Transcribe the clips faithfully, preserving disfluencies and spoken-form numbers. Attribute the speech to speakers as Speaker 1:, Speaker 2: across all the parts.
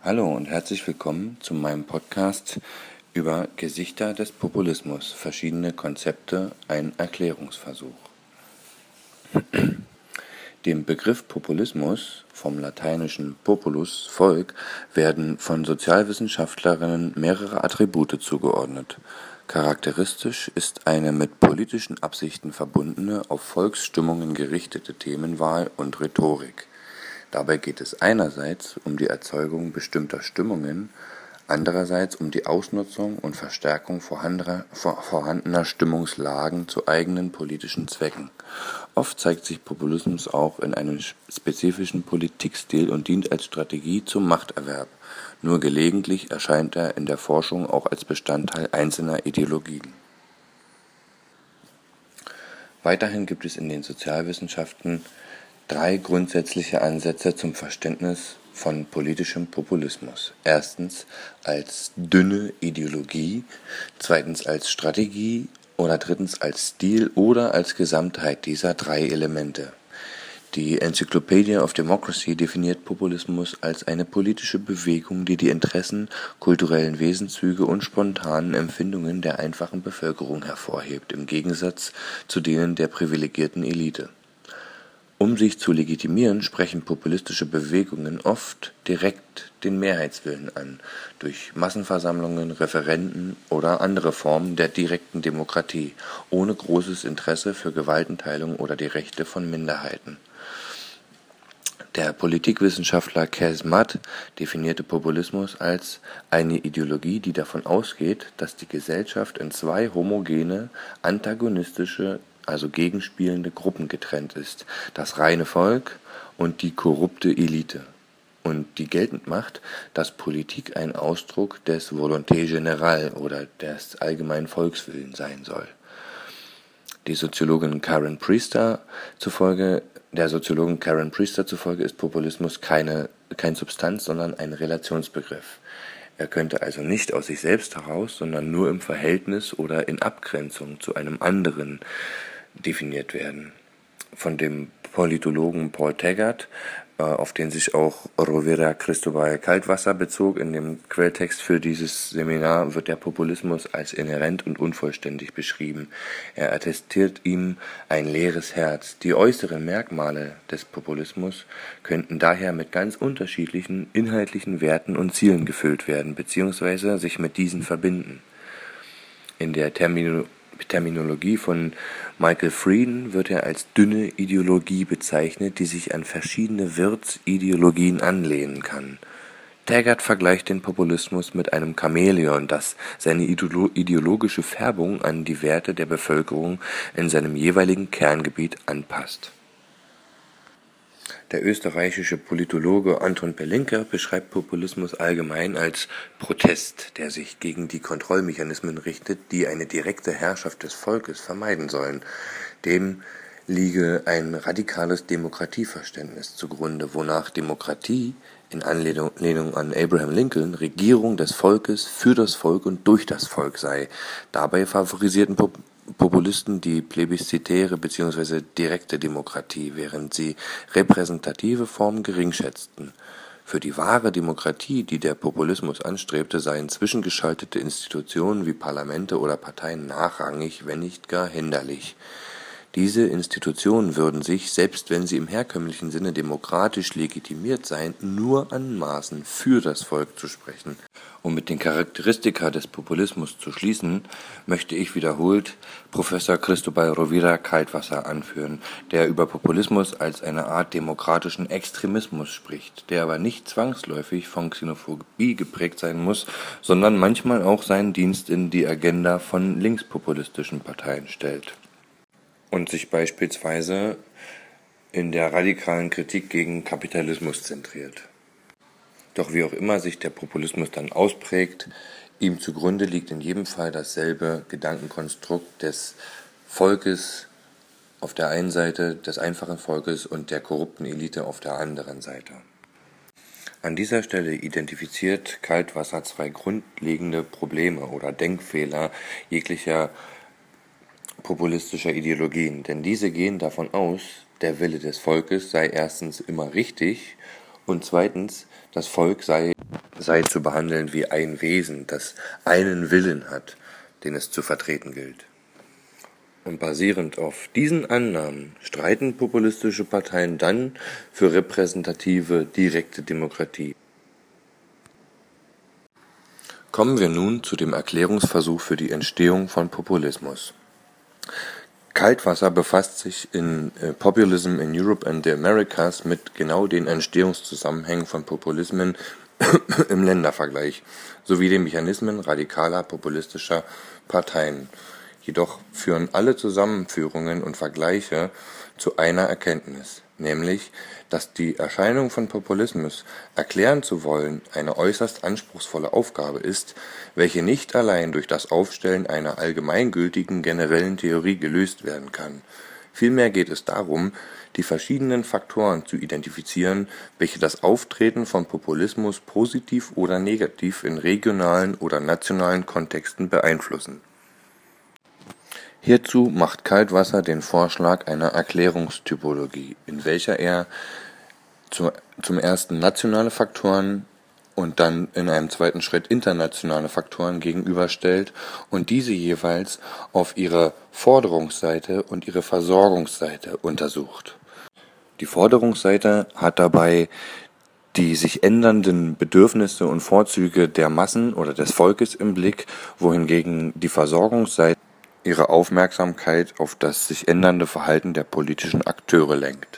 Speaker 1: Hallo und herzlich willkommen zu meinem Podcast über Gesichter des Populismus, verschiedene Konzepte, ein Erklärungsversuch. Dem Begriff Populismus, vom lateinischen populus, Volk, werden von Sozialwissenschaftlerinnen mehrere Attribute zugeordnet. Charakteristisch ist eine mit politischen Absichten verbundene, auf Volksstimmungen gerichtete Themenwahl und Rhetorik. Dabei geht es einerseits um die Erzeugung bestimmter Stimmungen, andererseits um die Ausnutzung und Verstärkung vorhandener, vorhandener Stimmungslagen zu eigenen politischen Zwecken. Oft zeigt sich Populismus auch in einem spezifischen Politikstil und dient als Strategie zum Machterwerb. Nur gelegentlich erscheint er in der Forschung auch als Bestandteil einzelner Ideologien. Weiterhin gibt es in den Sozialwissenschaften drei grundsätzliche Ansätze zum Verständnis von politischem Populismus. Erstens als dünne Ideologie, zweitens als Strategie oder drittens als Stil oder als Gesamtheit dieser drei Elemente. Die Encyclopedia of Democracy definiert Populismus als eine politische Bewegung, die die Interessen, kulturellen Wesenszüge und spontanen Empfindungen der einfachen Bevölkerung hervorhebt, im Gegensatz zu denen der privilegierten Elite. Um sich zu legitimieren, sprechen populistische Bewegungen oft direkt den Mehrheitswillen an, durch Massenversammlungen, Referenden oder andere Formen der direkten Demokratie, ohne großes Interesse für Gewaltenteilung oder die Rechte von Minderheiten. Der Politikwissenschaftler Cas Mudde definierte Populismus als eine Ideologie, die davon ausgeht, dass die Gesellschaft in zwei homogene, antagonistische, also gegenspielende Gruppen getrennt ist, das reine Volk und die korrupte Elite, und die geltend macht, dass Politik ein Ausdruck des Volonté générale oder des allgemeinen Volkswillens sein soll. Die Soziologin Karen Priester zufolge, der Soziologin Karen Priester zufolge ist Populismus keine, kein Substanz, sondern ein Relationsbegriff. Er könnte also nicht aus sich selbst heraus, sondern nur im Verhältnis oder in Abgrenzung zu einem anderen definiert werden. Von dem Politologen Paul Taggart, äh, auf den sich auch Rovira Cristobal Kaltwasser bezog, in dem Quelltext für dieses Seminar wird der Populismus als inhärent und unvollständig beschrieben. Er attestiert ihm ein leeres Herz. Die äußeren Merkmale des Populismus könnten daher mit ganz unterschiedlichen inhaltlichen Werten und Zielen gefüllt werden, beziehungsweise sich mit diesen verbinden. In der Termino Terminologie von Michael Frieden wird er als dünne Ideologie bezeichnet, die sich an verschiedene Wirtsideologien anlehnen kann. Taggart vergleicht den Populismus mit einem Chamäleon, das seine ideolo- ideologische Färbung an die Werte der Bevölkerung in seinem jeweiligen Kerngebiet anpasst. Der österreichische Politologe Anton Belinka beschreibt Populismus allgemein als Protest, der sich gegen die Kontrollmechanismen richtet, die eine direkte Herrschaft des Volkes vermeiden sollen. Dem liege ein radikales Demokratieverständnis zugrunde, wonach Demokratie, in Anlehnung an Abraham Lincoln, Regierung des Volkes für das Volk und durch das Volk sei. Dabei favorisierten Pop- Populisten die plebiszitäre bzw. direkte Demokratie, während sie repräsentative Formen geringschätzten. Für die wahre Demokratie, die der Populismus anstrebte, seien zwischengeschaltete Institutionen wie Parlamente oder Parteien nachrangig, wenn nicht gar hinderlich. Diese Institutionen würden sich, selbst wenn sie im herkömmlichen Sinne demokratisch legitimiert seien, nur anmaßen, für das Volk zu sprechen. Um mit den Charakteristika des Populismus zu schließen, möchte ich wiederholt Professor Cristobal Rovira Kaltwasser anführen, der über Populismus als eine Art demokratischen Extremismus spricht, der aber nicht zwangsläufig von Xenophobie geprägt sein muss, sondern manchmal auch seinen Dienst in die Agenda von linkspopulistischen Parteien stellt und sich beispielsweise in der radikalen Kritik gegen Kapitalismus zentriert. Doch wie auch immer sich der Populismus dann ausprägt, ihm zugrunde liegt in jedem Fall dasselbe Gedankenkonstrukt des Volkes auf der einen Seite, des einfachen Volkes und der korrupten Elite auf der anderen Seite. An dieser Stelle identifiziert Kaltwasser zwei grundlegende Probleme oder Denkfehler jeglicher populistischer Ideologien, denn diese gehen davon aus, der Wille des Volkes sei erstens immer richtig Und zweitens, das Volk sei, sei zu behandeln wie ein Wesen, das einen Willen hat, den es zu vertreten gilt. Und basierend auf diesen Annahmen streiten populistische Parteien dann für repräsentative, direkte Demokratie. Kommen wir nun zu dem Erklärungsversuch für die Entstehung von Populismus. Kaltwasser befasst sich in äh, Populism in Europe and the Americas mit genau den Entstehungszusammenhängen von Populismen im Ländervergleich sowie den Mechanismen radikaler populistischer Parteien. Jedoch führen alle Zusammenführungen und Vergleiche zu einer Erkenntnis, nämlich, dass die Erscheinung von Populismus erklären zu wollen eine äußerst anspruchsvolle Aufgabe ist, welche nicht allein durch das Aufstellen einer allgemeingültigen generellen Theorie gelöst werden kann. Vielmehr geht es darum, die verschiedenen Faktoren zu identifizieren, welche das Auftreten von Populismus positiv oder negativ in regionalen oder nationalen Kontexten beeinflussen. Hierzu macht Kaltwasser den Vorschlag einer Erklärungstypologie, in welcher er zu, zum ersten nationale Faktoren und dann in einem zweiten Schritt internationale Faktoren gegenüberstellt und diese jeweils auf ihre Forderungsseite und ihre Versorgungsseite untersucht. Die Forderungsseite hat dabei die sich ändernden Bedürfnisse und Vorzüge der Massen oder des Volkes im Blick, wohingegen die Versorgungsseite ihre Aufmerksamkeit auf das sich ändernde Verhalten der politischen Akteure lenkt.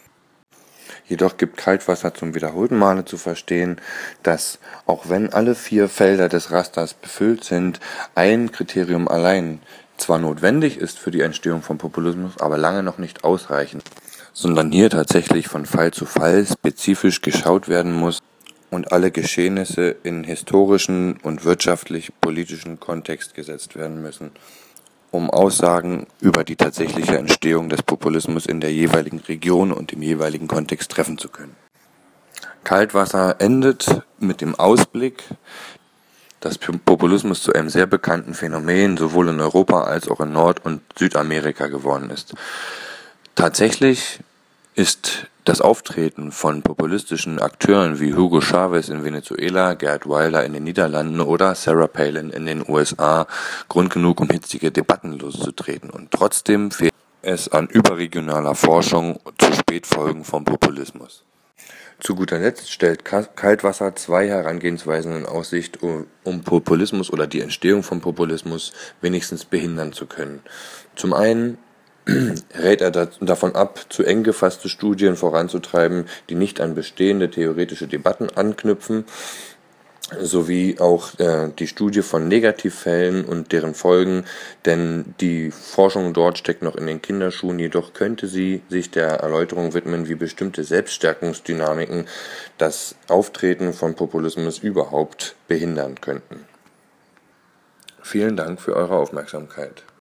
Speaker 1: Jedoch gibt Kaltwasser zum wiederholten Male zu verstehen, dass, auch wenn alle vier Felder des Rasters befüllt sind, ein Kriterium allein zwar notwendig ist für die Entstehung von Populismus, aber lange noch nicht ausreichend, sondern hier tatsächlich von Fall zu Fall spezifisch geschaut werden muss und alle Geschehnisse in historischen und wirtschaftlich-politischen Kontext gesetzt werden müssen, um Aussagen über die tatsächliche Entstehung des Populismus in der jeweiligen Region und im jeweiligen Kontext treffen zu können. Kaltwasser endet mit dem Ausblick, dass Populismus zu einem sehr bekannten Phänomen sowohl in Europa als auch in Nord- und Südamerika geworden ist. Tatsächlich ist das Auftreten von populistischen Akteuren wie Hugo Chavez in Venezuela, Geert Wilders in den Niederlanden oder Sarah Palin in den U S A Grund genug, um hitzige Debatten loszutreten. Und trotzdem fehlt es an überregionaler Forschung zu Spätfolgen vom Populismus. Zu guter Letzt stellt Kaltwasser zwei Herangehensweisen in Aussicht, um, um Populismus oder die Entstehung von Populismus wenigstens behindern zu können. Zum einen rät er davon ab, zu eng gefasste Studien voranzutreiben, die nicht an bestehende theoretische Debatten anknüpfen, sowie auch äh, die Studie von Negativfällen und deren Folgen, denn die Forschung dort steckt noch in den Kinderschuhen, jedoch könnte sie sich der Erläuterung widmen, wie bestimmte Selbststärkungsdynamiken das Auftreten von Populismus überhaupt behindern könnten. Vielen Dank für eure Aufmerksamkeit.